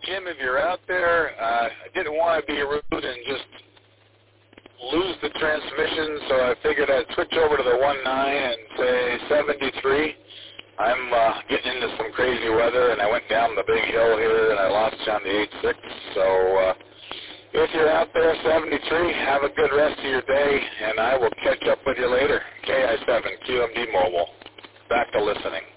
Jim, if you're out there, I didn't want to be rude and just lose the transmission, so I figured I'd switch over to the 1.9 and say 73. I'm getting into some crazy weather, and I went down the big hill here, and I lost you on the 8.6. So if you're out there, 73, have a good rest of your day, and I will catch up with you later. KI7, QMD Mobile. Back to listening.